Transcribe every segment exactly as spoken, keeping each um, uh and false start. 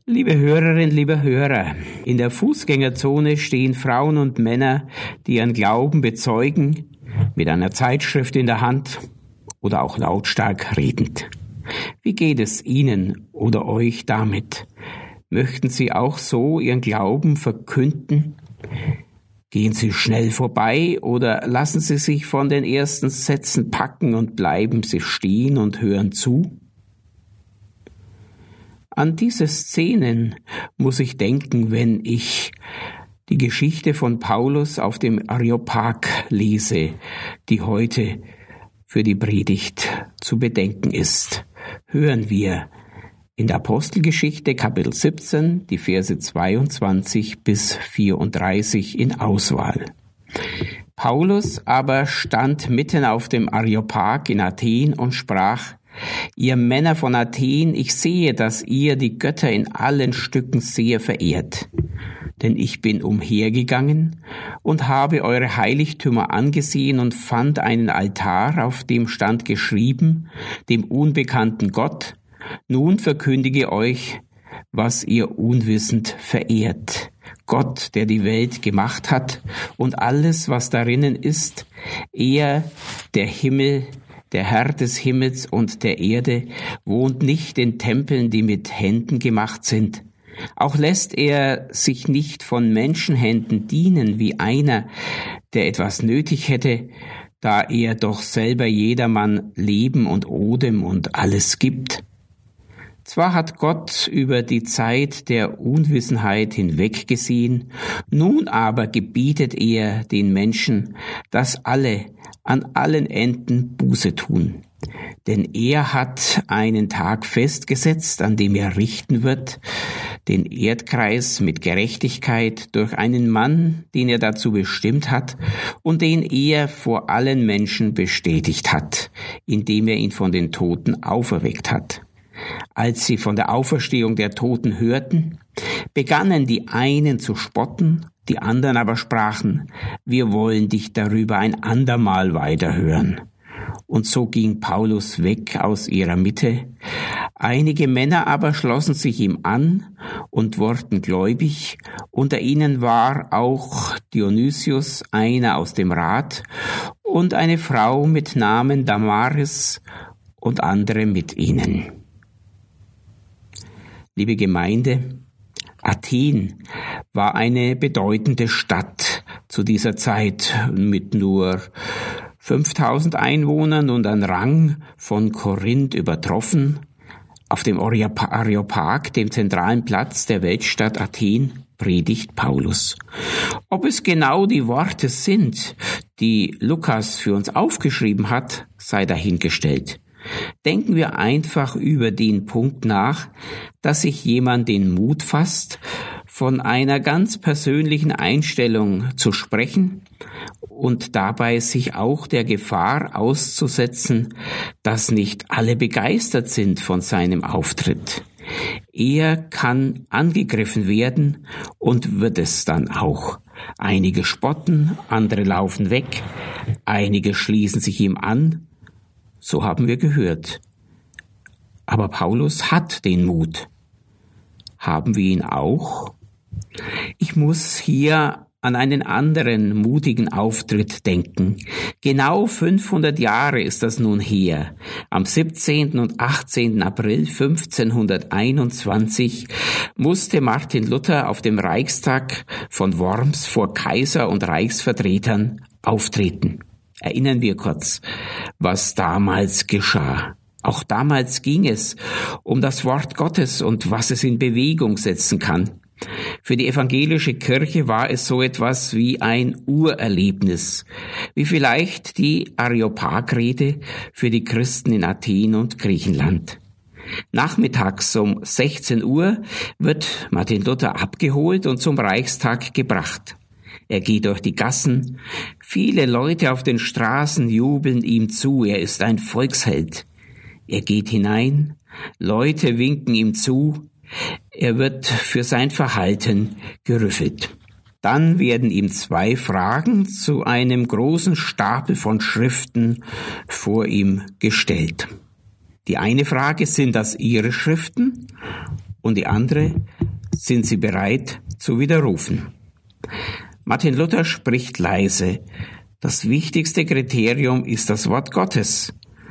Liebe Hörerinnen, liebe Hörer, in der Fußgängerzone stehen Frauen und Männer, die ihren Glauben bezeugen, mit einer Zeitschrift in der Hand oder auch lautstark redend. Wie geht es Ihnen oder euch damit? Möchten Sie auch so Ihren Glauben verkünden? Gehen Sie schnell vorbei oder lassen Sie sich von den ersten Sätzen packen und bleiben Sie stehen und hören zu? An diese Szenen muss ich denken, wenn ich die Geschichte von Paulus auf dem Areopag lese, die heute für die Predigt zu bedenken ist. Hören wir in der Apostelgeschichte Kapitel siebzehn die Verse zweiundzwanzig bis vierunddreißig in Auswahl. Paulus aber stand mitten auf dem Areopag in Athen und sprach: Ihr Männer von Athen, ich sehe, dass ihr die Götter in allen Stücken sehr verehrt. Denn ich bin umhergegangen und habe eure Heiligtümer angesehen und fand einen Altar, auf dem stand geschrieben, dem unbekannten Gott. Nun verkündige euch, was ihr unwissend verehrt. Gott, der die Welt gemacht hat und alles, was darinnen ist, er, der Himmel, der Herr des Himmels und der Erde, wohnt nicht in Tempeln, die mit Händen gemacht sind. Auch lässt er sich nicht von Menschenhänden dienen wie einer, der etwas nötig hätte, da er doch selber jedermann Leben und Odem und alles gibt. Zwar hat Gott über die Zeit der Unwissenheit hinweggesehen, nun aber gebietet er den Menschen, dass alle an allen Enden Buße tun. Denn er hat einen Tag festgesetzt, an dem er richten wird, den Erdkreis mit Gerechtigkeit durch einen Mann, den er dazu bestimmt hat und den er vor allen Menschen bestätigt hat, indem er ihn von den Toten auferweckt hat. Als sie von der Auferstehung der Toten hörten, begannen die einen zu spotten, die anderen aber sprachen: Wir wollen dich darüber ein andermal weiterhören. Und so ging Paulus weg aus ihrer Mitte. Einige Männer aber schlossen sich ihm an und wurden gläubig. Unter ihnen war auch Dionysius, einer aus dem Rat, und eine Frau mit Namen Damaris und andere mit ihnen. Liebe Gemeinde, Athen war eine bedeutende Stadt zu dieser Zeit mit nur fünftausend Einwohnern und an Rang von Korinth übertroffen. Auf dem Areopag, dem zentralen Platz der Weltstadt Athen, predigt Paulus. Ob es genau die Worte sind, die Lukas für uns aufgeschrieben hat, sei dahingestellt. Denken wir einfach über den Punkt nach, dass sich jemand den Mut fasst, von einer ganz persönlichen Einstellung zu sprechen und dabei sich auch der Gefahr auszusetzen, dass nicht alle begeistert sind von seinem Auftritt. Er kann angegriffen werden und wird es dann auch. Einige spotten, andere laufen weg, einige schließen sich ihm an. So haben wir gehört. Aber Paulus hat den Mut. Haben wir ihn auch? Ich muss hier an einen anderen mutigen Auftritt denken. Genau fünfhundert Jahre ist das nun her. Am siebzehnten und achtzehnten April fünfzehnhunderteinundzwanzig musste Martin Luther auf dem Reichstag von Worms vor Kaiser und Reichsvertretern auftreten. Erinnern wir kurz, was damals geschah. Auch damals ging es um das Wort Gottes und was es in Bewegung setzen kann. Für die evangelische Kirche war es so etwas wie ein Urerlebnis, wie vielleicht die Areopagrede für die Christen in Athen und Griechenland. Nachmittags um sechzehn Uhr wird Martin Luther abgeholt und zum Reichstag gebracht. Er geht durch die Gassen, viele Leute auf den Straßen jubeln ihm zu, er ist ein Volksheld. Er geht hinein, Leute winken ihm zu, er wird für sein Verhalten gerüffelt. Dann werden ihm zwei Fragen zu einem großen Stapel von Schriften vor ihm gestellt. Die eine Frage: Sind das Ihre Schriften? und die andere sind sie bereit zu widerrufen. Martin Luther spricht leise. Das wichtigste Kriterium ist das Wort Gottes.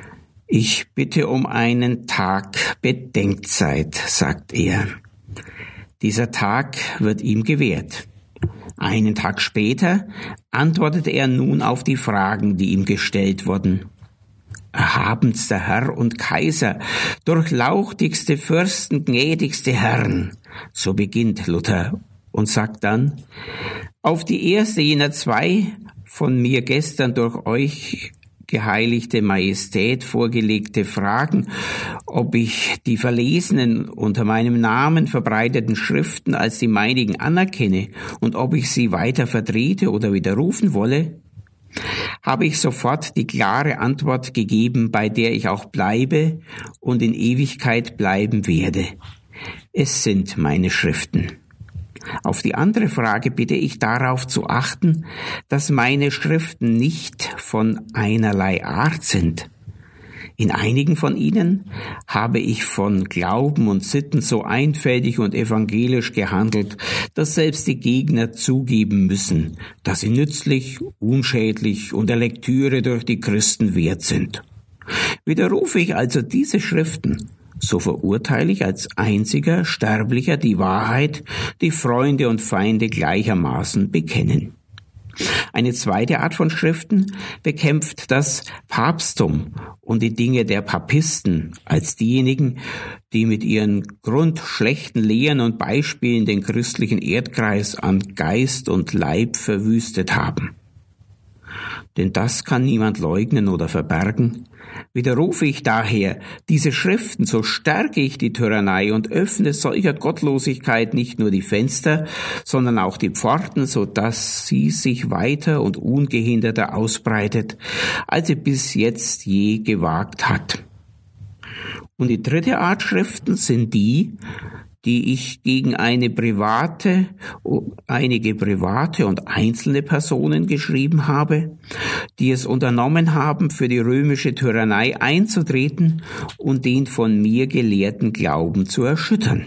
Ich bitte um einen Tag Bedenkzeit, sagt er. Dieser Tag wird ihm gewährt. Einen Tag später antwortet er nun auf die Fragen, die ihm gestellt wurden. Erhabenster Herr und Kaiser, durchlauchtigste Fürsten, gnädigste Herren, so beginnt Luther und sagt dann, auf die erste jener zwei von mir gestern durch euch geheiligte Majestät vorgelegte Fragen, ob ich die verlesenen, unter meinem Namen verbreiteten Schriften als die meinigen anerkenne und ob ich sie weiter vertrete oder widerrufen wolle, habe ich sofort die klare Antwort gegeben, bei der ich auch bleibe und in Ewigkeit bleiben werde. Es sind meine Schriften. Auf die andere Frage bitte ich darauf zu achten, dass meine Schriften nicht von einerlei Art sind. In einigen von ihnen habe ich von Glauben und Sitten so einfältig und evangelisch gehandelt, dass selbst die Gegner zugeben müssen, dass sie nützlich, unschädlich und der Lektüre durch die Christen wert sind. Widerrufe ich also diese Schriften, so verurteile ich als einziger Sterblicher die Wahrheit, die Freunde und Feinde gleichermaßen bekennen. Eine zweite Art von Schriften bekämpft das Papsttum und die Dinge der Papisten als diejenigen, die mit ihren grundschlechten Lehren und Beispielen den christlichen Erdkreis an Geist und Leib verwüstet haben. Denn das kann niemand leugnen oder verbergen. Widerrufe ich daher diese Schriften, so stärke ich die Tyrannei und öffne solcher Gottlosigkeit nicht nur die Fenster, sondern auch die Pforten, so dass sie sich weiter und ungehinderter ausbreitet, als sie bis jetzt je gewagt hat. Und die dritte Art Schriften sind die, die ich gegen eine private, einige private und einzelne Personen geschrieben habe, die es unternommen haben, für die römische Tyrannei einzutreten und den von mir gelehrten Glauben zu erschüttern.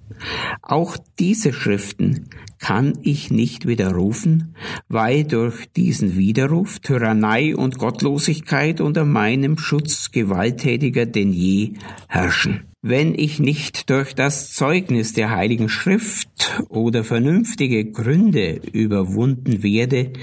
Auch diese Schriften kann ich nicht widerrufen, weil durch diesen Widerruf Tyrannei und Gottlosigkeit unter meinem Schutz gewalttätiger denn je herrschen. Wenn ich nicht durch das Zeugnis der Heiligen Schrift oder vernünftige Gründe überwunden werde,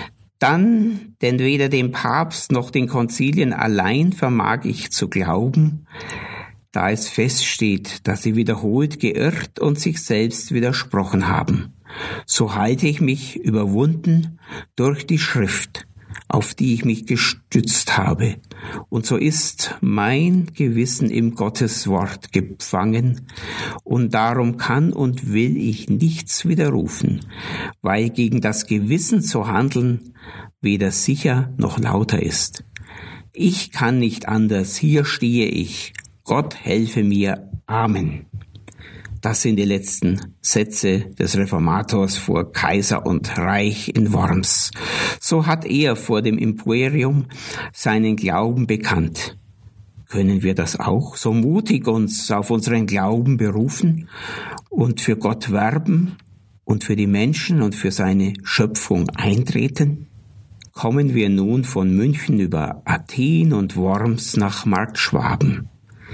dann, denn weder dem Papst noch den Konzilien allein vermag ich zu glauben, da es feststeht, dass sie wiederholt geirrt und sich selbst widersprochen haben, so halte ich mich überwunden durch die Schrift, auf die ich mich gestützt habe. Und so ist mein Gewissen im Gotteswort gefangen, und darum kann und will ich nichts widerrufen, weil gegen das Gewissen zu handeln weder sicher noch lauter ist. Ich kann nicht anders, hier stehe ich. Gott helfe mir. Amen. Das sind die letzten Sätze des Reformators vor Kaiser und Reich in Worms. So hat er vor dem Imperium seinen Glauben bekannt. Können wir das auch so mutig uns auf unseren Glauben berufen und für Gott werben und für die Menschen und für seine Schöpfung eintreten? Kommen wir nun von München über Athen und Worms nach Marktschwaben.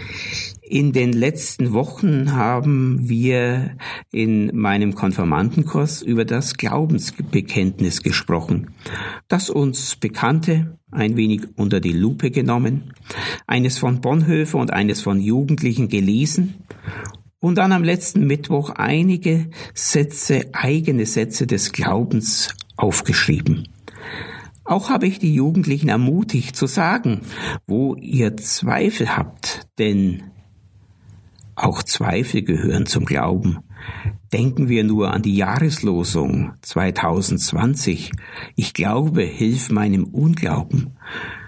In den letzten Wochen haben wir in meinem Konfirmandenkurs über das Glaubensbekenntnis gesprochen, das uns Bekannte ein wenig unter die Lupe genommen, eines von Bonhoeffer und eines von Jugendlichen gelesen und dann am letzten Mittwoch einige Sätze, eigene Sätze des Glaubens aufgeschrieben. Auch habe ich die Jugendlichen ermutigt zu sagen, wo ihr Zweifel habt, denn auch Zweifel gehören zum Glauben. Denken wir nur an die Jahreslosung zwanzig zwanzig. Ich glaube, hilf meinem Unglauben.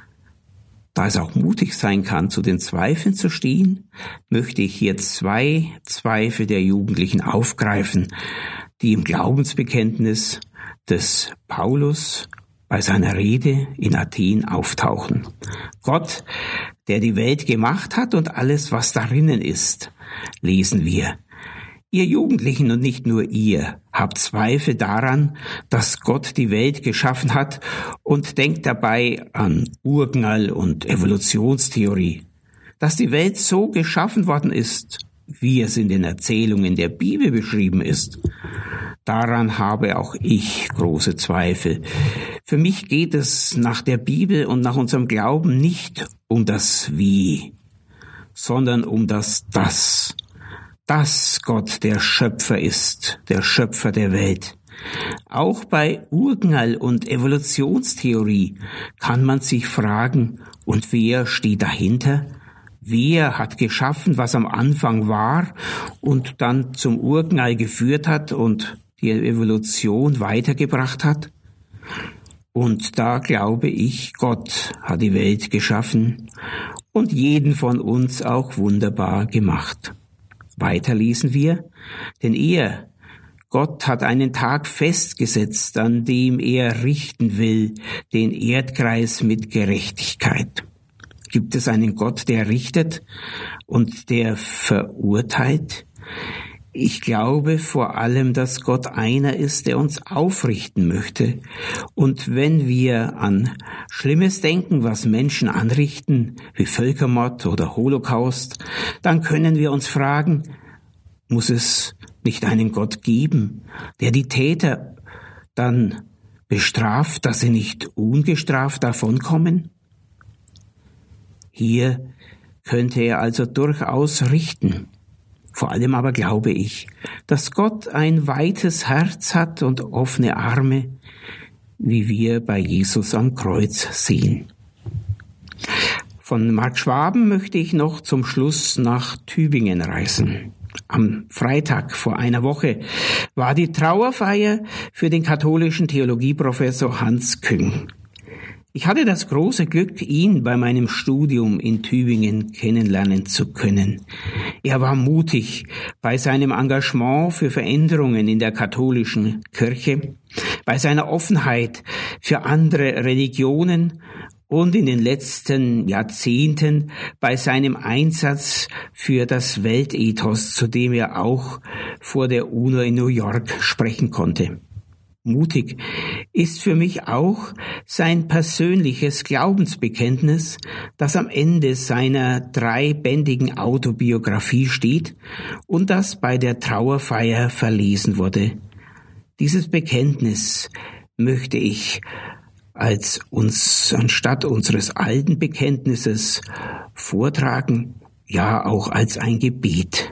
Da es auch mutig sein kann, zu den Zweifeln zu stehen, möchte ich hier zwei Zweifel der Jugendlichen aufgreifen, die im Glaubensbekenntnis des Paulus bei seiner Rede in Athen auftauchen. Gott, der die Welt gemacht hat und alles, was darinnen ist, lesen wir. Ihr Jugendlichen und nicht nur ihr habt Zweifel daran, dass Gott die Welt geschaffen hat und denkt dabei an Urknall und Evolutionstheorie. Dass die Welt so geschaffen worden ist, wie es in den Erzählungen der Bibel beschrieben ist, daran habe auch ich große Zweifel. Für mich geht es nach der Bibel und nach unserem Glauben nicht um das Wie, sondern um das Das. Dass Gott der Schöpfer ist, der Schöpfer der Welt. Auch bei Urknall und Evolutionstheorie kann man sich fragen, und wer steht dahinter? Wer hat geschaffen, was am Anfang war und dann zum Urknall geführt hat und die Evolution weitergebracht hat? Und da glaube ich, Gott hat die Welt geschaffen und jeden von uns auch wunderbar gemacht. Weiter lesen wir, denn er, Gott hat einen Tag festgesetzt, an dem er richten will, den Erdkreis mit Gerechtigkeit. Gibt es einen Gott, der richtet und der verurteilt? Ich glaube vor allem, dass Gott einer ist, der uns aufrichten möchte. Und wenn wir an Schlimmes denken, was Menschen anrichten, wie Völkermord oder Holocaust, dann können wir uns fragen, muss es nicht einen Gott geben, der die Täter dann bestraft, dass sie nicht ungestraft davonkommen? Hier könnte er also durchaus richten. Vor allem aber glaube ich, dass Gott ein weites Herz hat und offene Arme, wie wir bei Jesus am Kreuz sehen. Von Mark Schwaben möchte ich noch zum Schluss nach Tübingen reisen. Am Freitag vor einer Woche war die Trauerfeier für den katholischen Theologieprofessor Hans Küng. Ich hatte das große Glück, ihn bei meinem Studium in Tübingen kennenlernen zu können. Er war mutig bei seinem Engagement für Veränderungen in der katholischen Kirche, bei seiner Offenheit für andere Religionen und in den letzten Jahrzehnten bei seinem Einsatz für das Weltethos, zu dem er auch vor der UNO in New York sprechen konnte. Mutig ist für mich auch sein persönliches Glaubensbekenntnis, das am Ende seiner dreibändigen Autobiografie steht und das bei der Trauerfeier verlesen wurde. Dieses Bekenntnis möchte ich als uns anstatt unseres alten Bekenntnisses vortragen, ja auch als ein Gebet.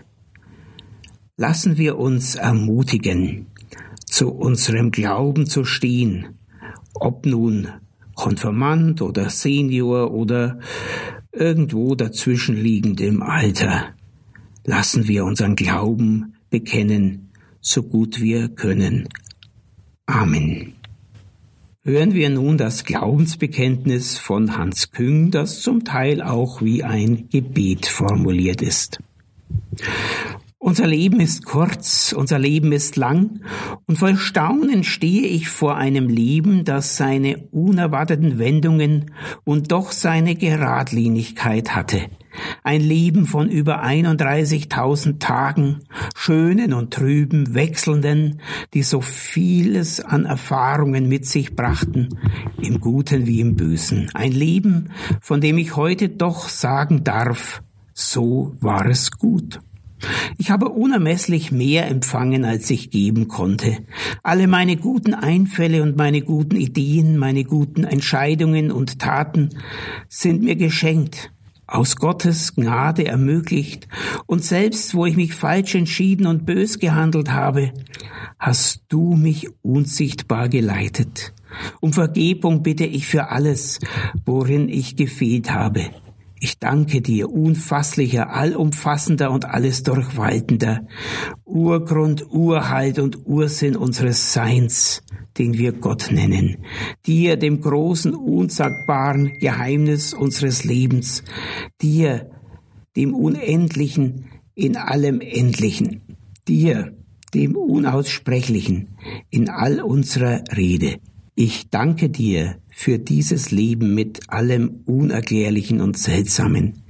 Lassen wir uns ermutigen, zu unserem Glauben zu stehen, ob nun Konfirmand oder Senior oder irgendwo dazwischen liegend im Alter. Lassen wir unseren Glauben bekennen, so gut wir können. Amen. Hören wir nun das Glaubensbekenntnis von Hans Küng, das zum Teil auch wie ein Gebet formuliert ist. Unser Leben ist kurz, unser Leben ist lang, und voll Staunen stehe ich vor einem Leben, das seine unerwarteten Wendungen und doch seine Geradlinigkeit hatte. Ein Leben von über einunddreißigtausend Tagen, schönen und trüben, wechselnden, die so vieles an Erfahrungen mit sich brachten, im Guten wie im Bösen. Ein Leben, von dem ich heute doch sagen darf, so war es gut. Ich habe unermesslich mehr empfangen, als ich geben konnte. Alle meine guten Einfälle und meine guten Ideen, meine guten Entscheidungen und Taten sind mir geschenkt, aus Gottes Gnade ermöglicht, und selbst wo ich mich falsch entschieden und bös gehandelt habe, hast du mich unsichtbar geleitet. Um Vergebung bitte ich für alles, worin ich gefehlt habe. Ich danke dir, unfasslicher, allumfassender und alles durchwaltender, Urgrund, Urhalt und Ursinn unseres Seins, den wir Gott nennen, dir, dem großen, unsagbaren Geheimnis unseres Lebens, dir, dem Unendlichen in allem Endlichen, dir, dem Unaussprechlichen in all unserer Rede. Ich danke dir für dieses Leben mit allem Unerklärlichen und Seltsamen.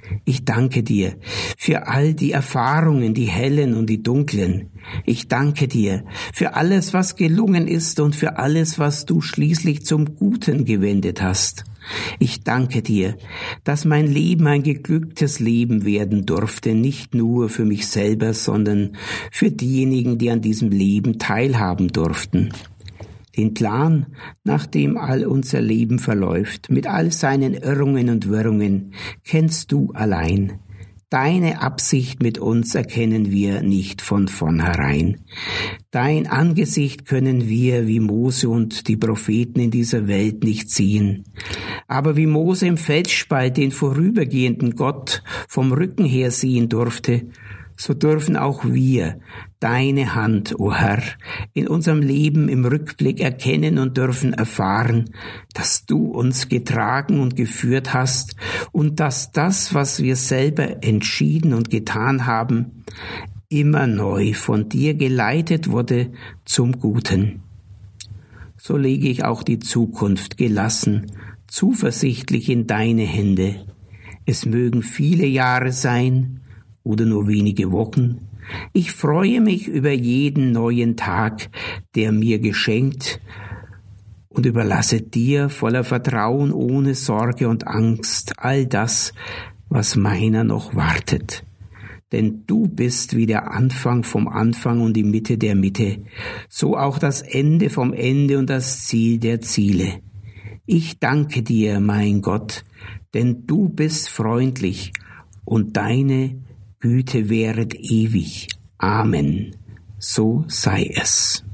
Ich danke dir für all die Erfahrungen, die hellen und die dunklen. Ich danke dir für alles, was gelungen ist und für alles, was du schließlich zum Guten gewendet hast. Ich danke dir, dass mein Leben ein geglücktes Leben werden durfte, nicht nur für mich selber, sondern für diejenigen, die an diesem Leben teilhaben durften. Den Plan, nach dem all unser Leben verläuft, mit all seinen Irrungen und Wirrungen, kennst du allein. Deine Absicht mit uns erkennen wir nicht von vornherein. Dein Angesicht können wir wie Mose und die Propheten in dieser Welt nicht sehen. Aber wie Mose im Felsspalt den vorübergehenden Gott vom Rücken her sehen durfte, so dürfen auch wir deine Hand, o Herr, in unserem Leben im Rückblick erkennen und dürfen erfahren, dass du uns getragen und geführt hast und dass das, was wir selber entschieden und getan haben, immer neu von dir geleitet wurde zum Guten. So lege ich auch die Zukunft gelassen, zuversichtlich in deine Hände. Es mögen viele Jahre sein, oder nur wenige Wochen. Ich freue mich über jeden neuen Tag, der mir geschenkt, und überlasse dir voller Vertrauen, ohne Sorge und Angst, all das, was meiner noch wartet. Denn du bist wie der Anfang vom Anfang und die Mitte der Mitte, so auch das Ende vom Ende und das Ziel der Ziele. Ich danke dir, mein Gott, denn du bist freundlich und deine Güte währet ewig. Amen. So sei es.